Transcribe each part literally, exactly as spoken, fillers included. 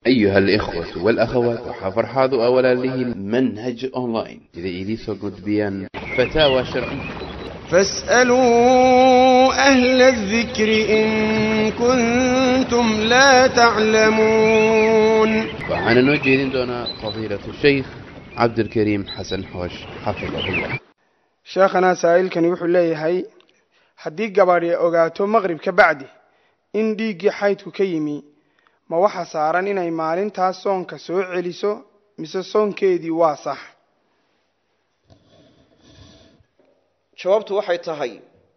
أيها الإخوة والأخوات وحفرحاض أولا له منهج أونلاين إذا إليسو قد بيان فتاوى شرعية فاسألوا أهل الذكر إن كنتم لا تعلمون. وعن نوجه دون فضيلة الشيخ عبد الكريم حسن حوش حفظه الله. شيخنا سائل كان يقول لي هاي haddii gabaadhi ogaato maqribka bacdi in dhiigii xaydku ka yimi ma waxa saaran inay maalintaas soonka soo celiso mise soonkeedii waa sax? jawaabtu waxay tahay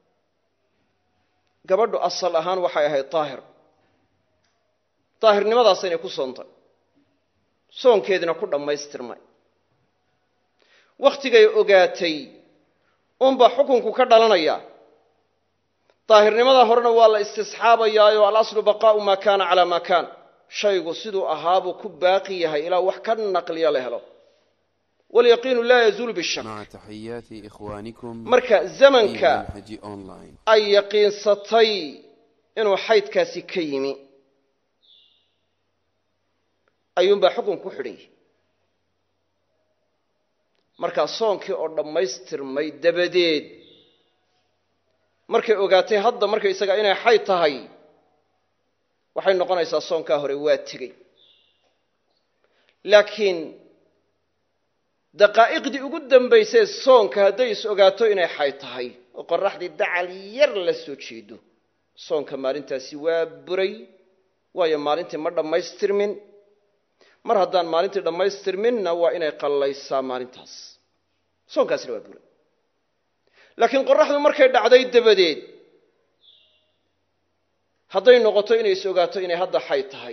gabadhu asal ahaan waxay ahayd taahir taahirnimadaas inay ku soontay soonkeedina ku dhammaystirmay waqtigay ogaatay unba xukunku ka dhalanaya طاهرنimada horena waa la istisxaabayaayo al-aslu baqaa'u ma kana ala ma kan shaygu sidoo ahaabu ku baaqi yahay ila wax ka naqliya la helo wal yaqinu la yazul bishak ma tahiyati ikhwanikum marka zamanka ay yaqiinsatay inuu xaydkaasi ka yimi ayuun ba xukun ku xidhay marka soonkii oo dhamaystirmay dabadeed markay ogaatay hadda markay isaga inay xayd tahay waxay noqonaysaa soonka hore waa tigay laakiin daqaa'iqdii ugu dambaysay soonka haday is ogaato inay xayd tahay oo qorraxdii dacal yar la soo jeedo soonka maalintaasi waa buray waayo maalintii ma dhammaystirmin mar haddaan maalintii dhammaystirminna waa inay qallaysaa maalintaas soonkaasina waa buray laakiin qorraxdu markay dhacday dabadeed hadday noqoto inay is ogaato inay hadda xayd tahay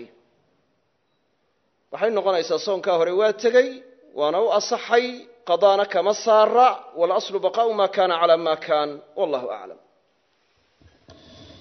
waxay noqonaysaa soonka hore waa tegay waana u asaxay qadaana kama saara wal aslu baqaa'u ma kana ala ma kan wallahu a'lam.